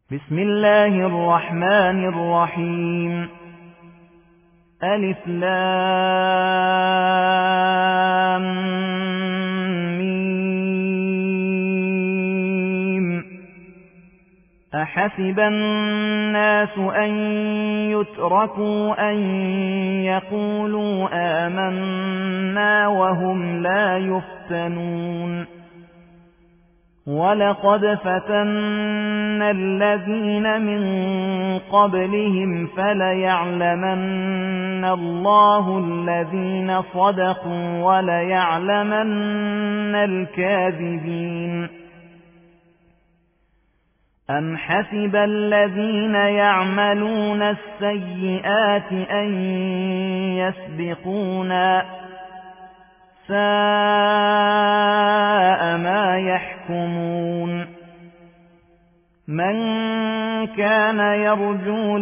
بسم الله الرحمن الرحيم. ألف لام ميم. أحسب الناس أن يتركوا أن يقولوا آمنا وهم لا يفتنون. ولقد فتنا الذين من قبلهم فليعلمن الله الذين صدقوا وليعلمن الكاذبين. أم حسب الذين يعملون السيئات أن يسبقونا ساء ما يحكمون. من كان يرجو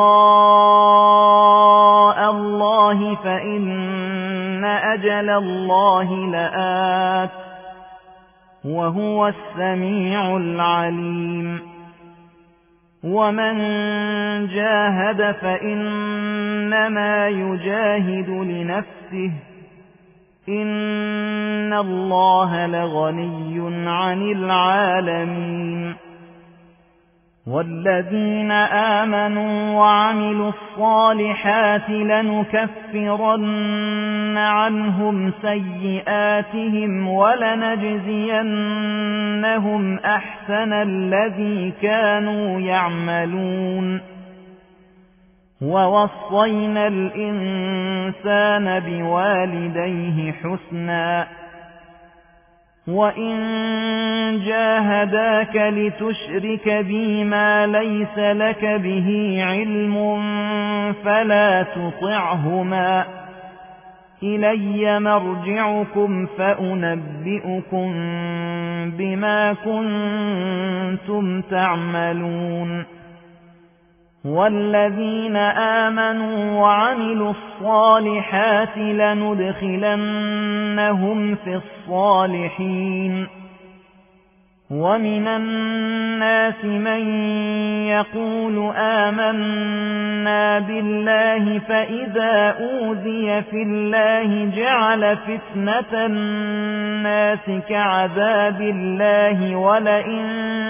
لقاء الله فإن أجل الله لآت وهو السميع العليم. ومن جاهد فإنما يجاهد لنفسه إن الله لغني عن العالمين. والذين آمنوا وعملوا الصالحات لنكفرن عنهم سيئاتهم ولنجزينهم أحسن الذي كانوا يعملون. ووصينا الإنسان بوالديه حسنا وإن جاهداك لتشرك بي ما ليس لك به علم فلا تطعهما إلي مرجعكم فأنبئكم بما كنتم تعملون. والذين آمنوا وعملوا الصالحات لندخلنهم في الصالحين. ومن الناس من يقول آمنا بالله فإذا أوذي في الله جعل فتنة الناس كعذاب الله ولئن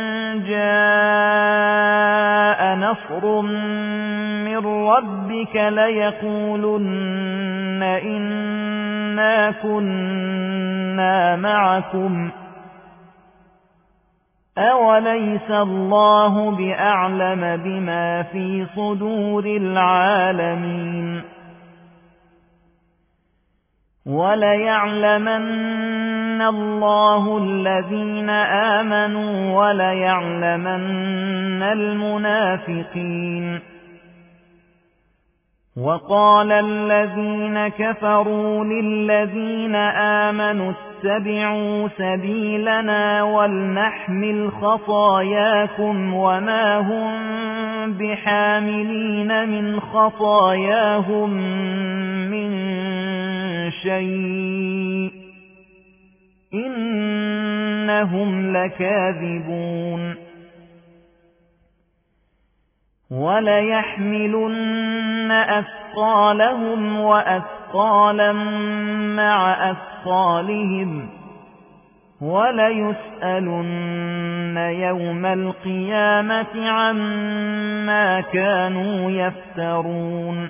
جاء نصر من ربك ليقولن إنا كنا معكم أوليس الله بأعلم بما في صدور العالمين. وليعلمن الله الذين آمنوا وليعلمن المنافقين. وقال الذين كفروا للذين آمنوا اتبعوا سبيلنا ولنحمل خطاياكم وما هم بحاملين من خطاياهم من شيء إنهم لكاذبون. وليحملن أثقالهم وأثقالا مع أثقالهم وليسألن يوم القيامة عما كانوا يفترون.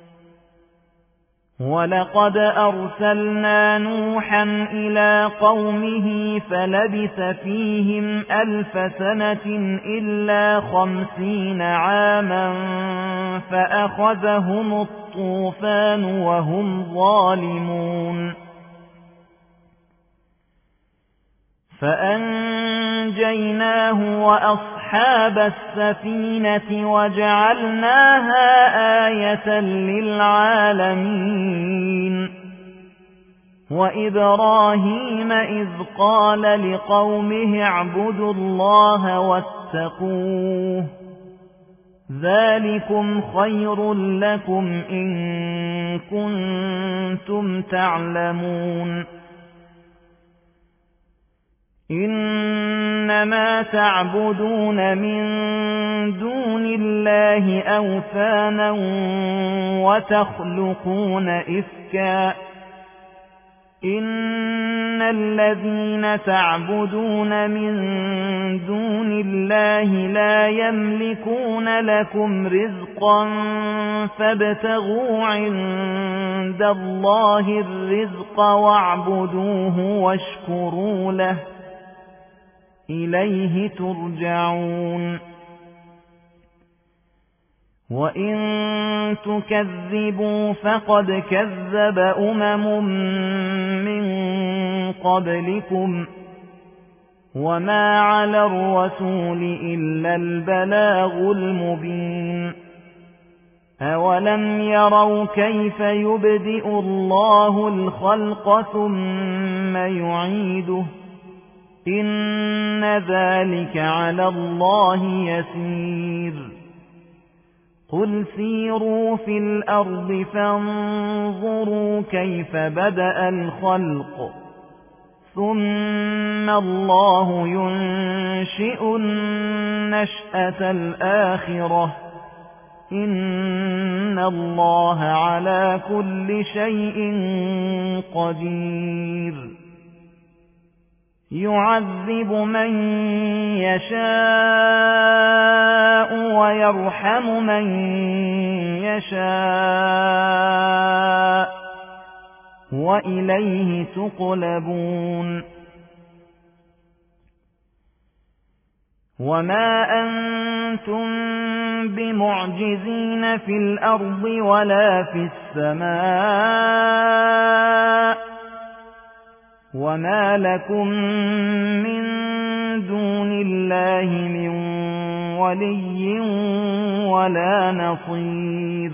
ولقد أرسلنا نوحا إلى قومه فلبث فيهم 1000 سنة إلا 50 عاما فأخذهم الطوفان وهم ظالمون. فأنجيناه وأصحاب السفينة وجعلناها آية للعالمين. وإبراهيم إذ قال لقومه اعبدوا الله واتقوه ذلكم خير لكم إن كنتم تعلمون. إنما تعبدون من دون الله أوثانا وتخلقون إفكا إن الذين تعبدون من دون الله لا يملكون لكم رزقا فابتغوا عند الله الرزق واعبدوه واشكروا له إليه ترجعون وإن تكذبوا فقد كذب من قبلكم وما على الرسول إلا البلاغ المبين أولم يروا كيف يبدئ الله الخلق ثم يعيده إن ذلك على الله يسير قل سيروا في الأرض فانظروا كيف بدأ الخلق ثم الله ينشئ النشأة الآخرة إن الله على كل شيء قدير يعذب من يشاء ويرحم من يشاء وإليه تقلبون وما أنتم بمعجزين في الأرض ولا في السماء وما لكم من دون الله من ولي ولا نصير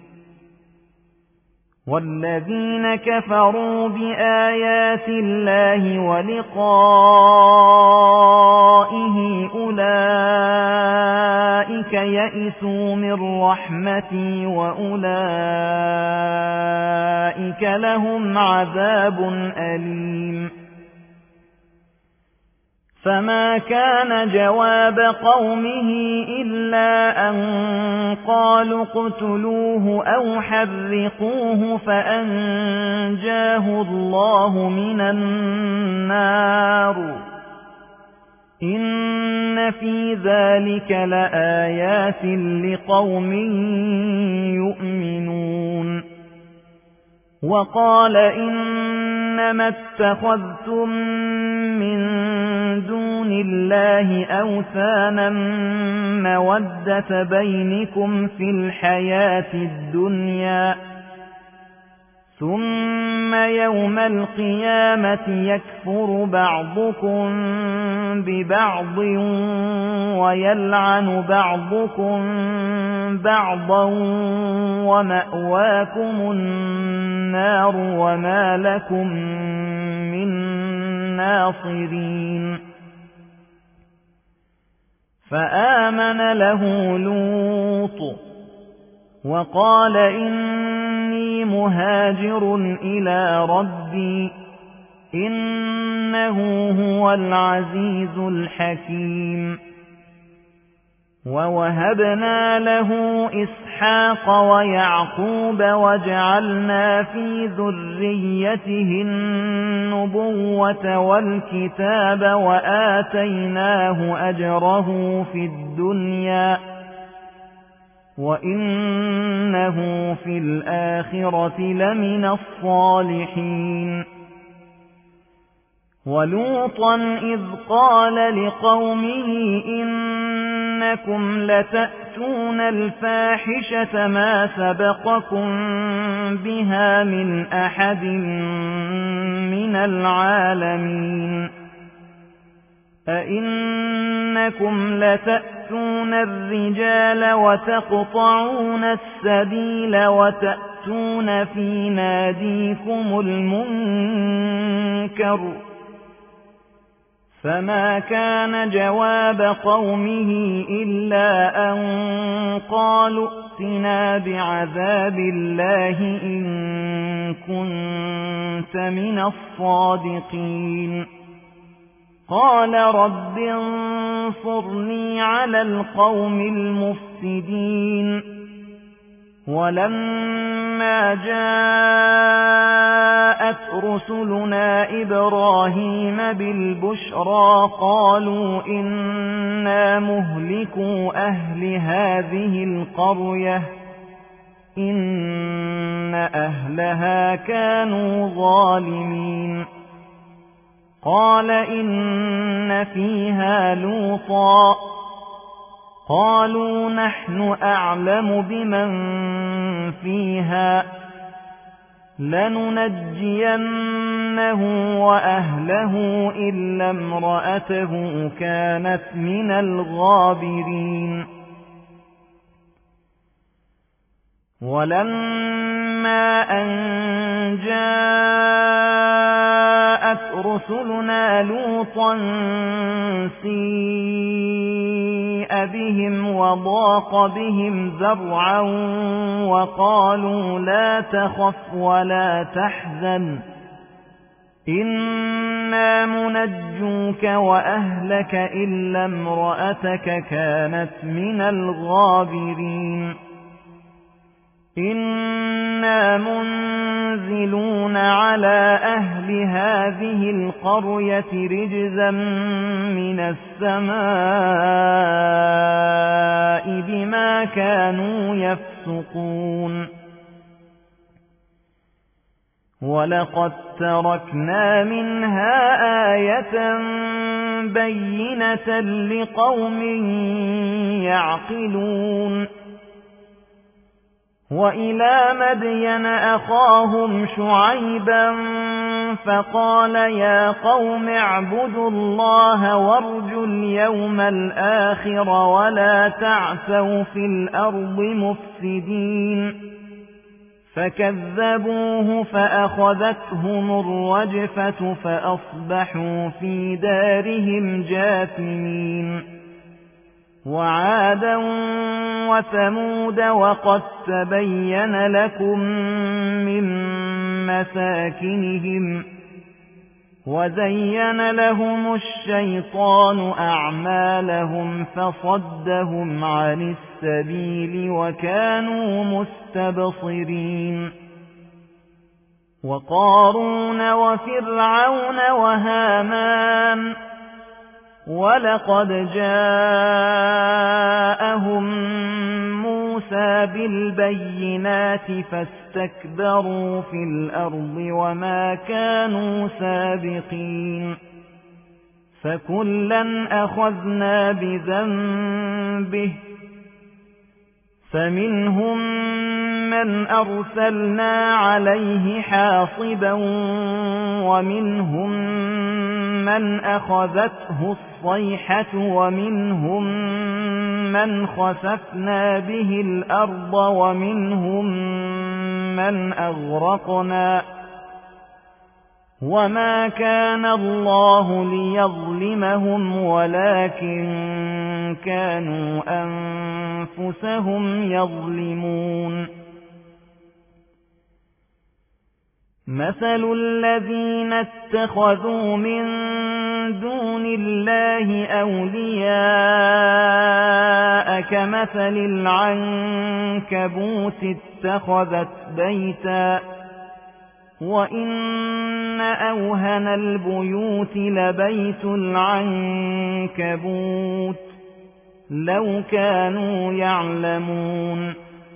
والذين كفروا بآيات الله ولقائه أولئك يئسوا من رحمتي وأولئك لهم عذاب أليم فما كان جواب قومه إلا أن قالوا اقتلوه أو حرقوه فأنجاه الله من النار إن في ذلك لآيات لقوم يؤمنون وقال إنما اتخذتم من دون الله أوثانا مودة بينكم في الحياة الدنيا ثم يوم القيامة يكفر بعضكم ببعض ويلعن بعضكم بعضا ومأواكم النار وما لكم من ناصرين فآمن له لوط وقال إني مهاجر إلى ربي إنه هو العزيز الحكيم ووهبنا له إسحاق ويعقوب وجعلنا في ذريته النبوة والكتاب وآتيناه أجره في الدنيا وإنه في الآخرة لمن الصالحين ولوطا إذ قال لقومه إنكم لتأتون الفاحشة ما سبقكم بها من أحد من العالمين أئنكم لتأتون الرجال وتقطعون السبيل وتأتون في ناديكم المنكر فما كان جواب قومه إلا أن قالوا ائتنا بعذاب الله إن كنت من الصادقين قال رب انصرني على القوم المفسدين ولما جاءت رسلنا إبراهيم بالبشرى قالوا إنا مهلكوا أهل هذه القرية إن أهلها كانوا ظالمين قال إن فيها لوطا قالوا نحن أعلم بمن فيها لننجينه وأهله إلا امرأته كانت من الغابرين ولما أن جاءت رسلنا لوطا سيء بهم وضاق بهم ذرعا وقالوا لا تخف ولا تحزن إنا منجوك وأهلك إلا امرأتك كانت من الغابرين إنا منزلون على أهل هذه القرية رجزا من السماء بما كانوا يفسقون ولقد تركنا منها آية بينة لقوم يعقلون وإلى مدين أخاهم شعيبا فقال يا قوم اعبدوا الله وارجوا اليوم الآخر ولا تعثوا في الأرض مفسدين فكذبوه فأخذتهم الرجفة فأصبحوا في دارهم جاثمين وعادا وثمود وقد تبين لكم من مساكنهم وزين لهم الشيطان أعمالهم فصدهم عن السبيل وكانوا مستبصرين وقارون وفرعون وهامان ولقد جاءهم موسى بالبينات فاستكبروا في الأرض وما كانوا سابقين فكلا أخذنا بذنبه فمنهم من أرسلنا عليه حاصبا ومنهم من أخذته الصيحة ومنهم من خسفنا به الأرض ومنهم من أغرقنا وما كان الله ليظلمهم ولكن كانوا أنفسهم يظلمون مثل الذين اتخذوا من دون الله أولياء كمثل العنكبوت اتخذت بيتا وإن أوهن البيوت لبيت العنكبوت لو كانوا يعلمون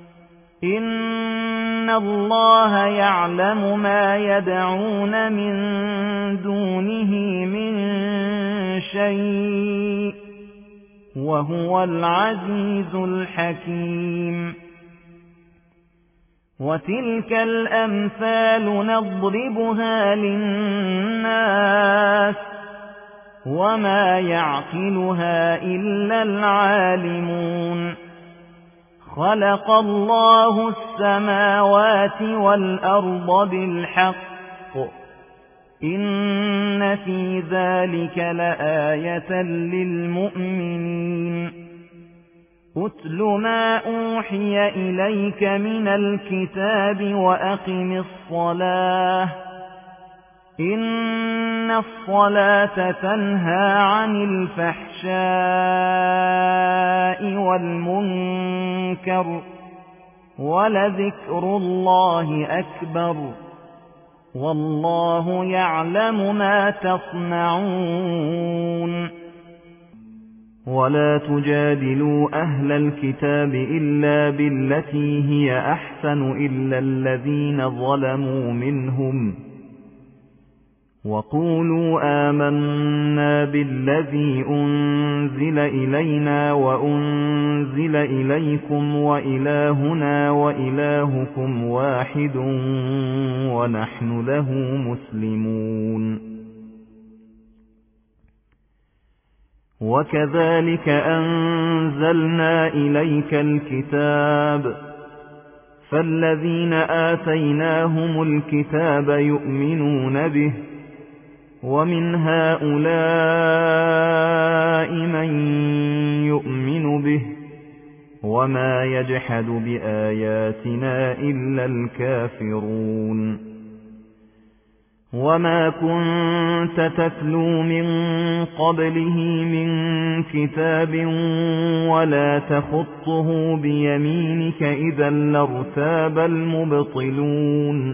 إن الله يعلم ما يدعون من دونه من شيء وهو العزيز الحكيم وتلك الأمثال نضربها للناس وما يعقلها إلا العالمون خلق الله السماوات والأرض بالحق إن في ذلك لآية للمؤمنين أتل ما أوحي إليك من الكتاب وأقم الصلاة إن الصلاة تنهى عن الفحشاء والمنكر ولذكر الله أكبر والله يعلم ما تصنعون ولا تجادلوا أهل الكتاب إلا بالتي هي أحسن إلا الذين ظلموا منهم وقولوا آمنا بالذي أنزل إلينا وأنزل إليكم وإلهنا وإلهكم واحد ونحن له مسلمون وكذلك أنزلنا إليك الكتاب فالذين آتيناهم الكتاب يؤمنون به ومن هؤلاء من يؤمن به وما يجحد بآياتنا إلا الكافرون وما كنت تتلو من قبله من كتاب ولا تخطه بيمينك إذا لارتاب المبطلون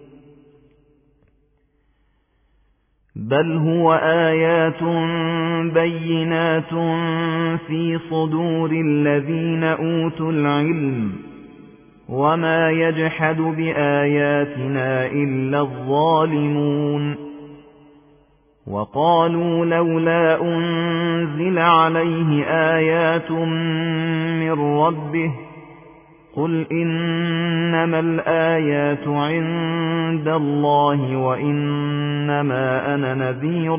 بل هو آيات بينات في صدور الذين أوتوا العلم وما يجحد بآياتنا إلا الظالمون وقالوا لولا أنزل عليه آيات من ربه قل إنما الآيات عند الله وإنما أنا نذير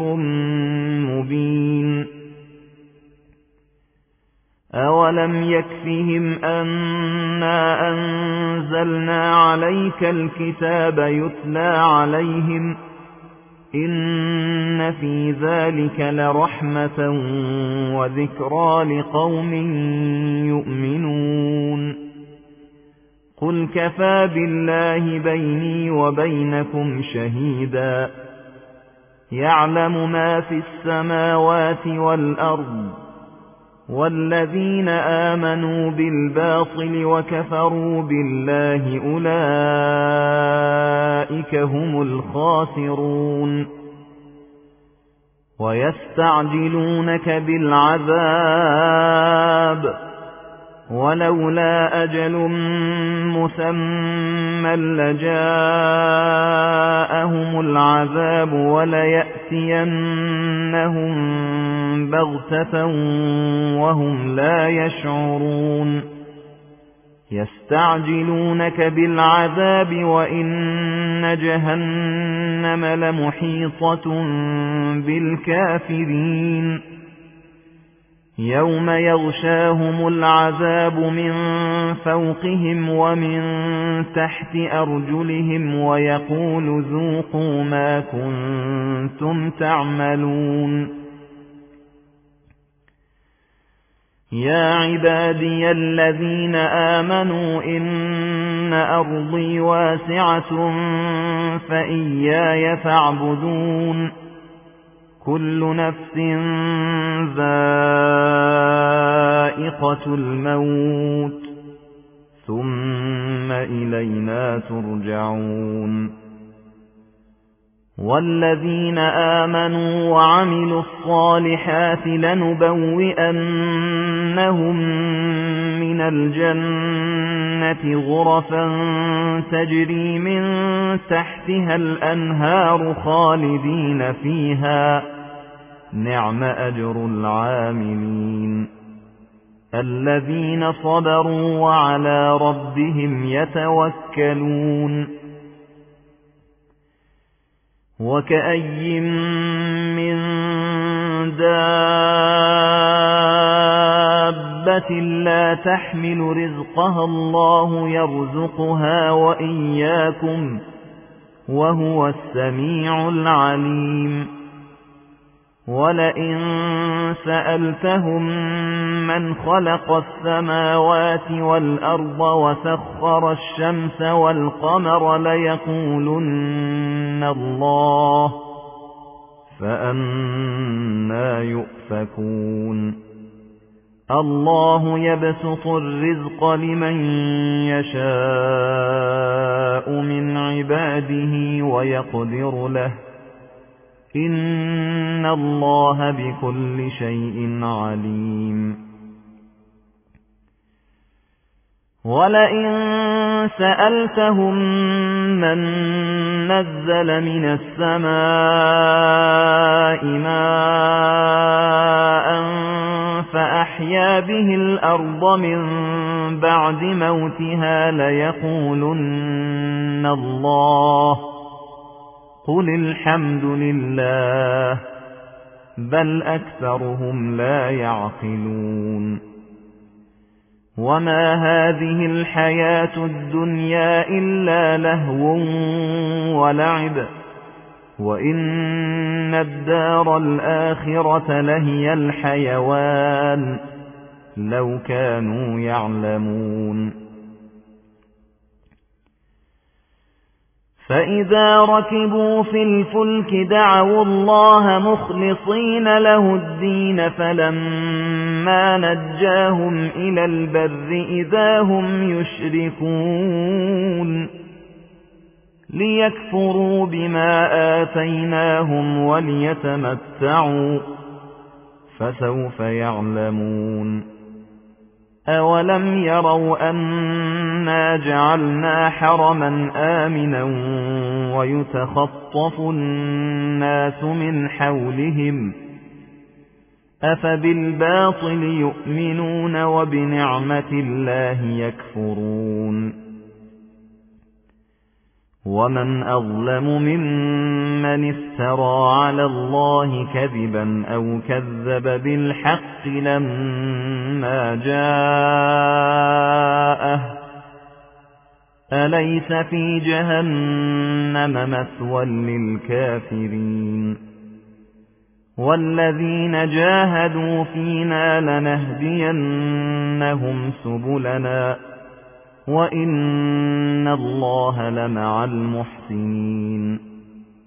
مبين أولم يكفهم أنا أنزلنا عليك الكتاب يتلى عليهم إن في ذلك لرحمة وذكرى لقوم يؤمنون قل كفى بالله بيني وبينكم شهيدا يعلم ما في السماوات والأرض والذين آمنوا بالباطل وكفروا بالله أولئك هم الخاسرون ويستعجلونك بالعذاب ولولا أجل مسمى لجاءهم العذاب وليأتينهم بغتة وهم لا يشعرون يستعجلونك بالعذاب وإن جهنم لمحيطة بالكافرين يوم يغشاهم العذاب من فوقهم ومن تحت أرجلهم ويقول ذوقوا ما كنتم تعملون يا عبادي الذين آمنوا إن أرضي واسعة فإياي فاعبدون كل نفس ذائقة الموت ثم إلينا ترجعون والذين آمنوا وعملوا الصالحات لنبوئنهم من الجنة غرفا تجري من تحتها الأنهار خالدين فيها نعم أجر العاملين الذين صبروا وعلى ربهم يتوكلون وكأي من دابة لا تحمل رزقها الله يرزقها وإياكم وهو السميع العليم ولئن سألتهم من خلق السماوات والأرض وسخر الشمس والقمر ليقولن الله فأنى يؤفكون الله يبسط الرزق لمن يشاء من عباده ويقدر له إن الله بكل شيء عليم ولئن سألتهم من نزل من السماء ماء فأحيا به الأرض من بعد موتها ليقولن الله قل الحمد لله بل أكثرهم لا يعقلون وما هذه الحياة الدنيا إلا لهو ولعب وإن الدار الآخرة لهي الحيوان لو كانوا يعلمون فإذا ركبوا في الفلك دعوا الله مخلصين له الدين فلما نجاهم إلى البر إذا هم يشركون ليكفروا بما آتيناهم وليتمتعوا فسوف يعلمون أولم يروا أنا جعلنا حرما آمنا ويتخطف الناس من حولهم أفبالباطل يؤمنون وبنعمة الله يكفرون ومن أظلم ممن افترى على الله كذبا أو كذب بالحق لما جاءه أليس في جهنم مثوى للكافرين والذين جاهدوا فينا لنهدينهم سبلنا وإن الله لمع المحسنين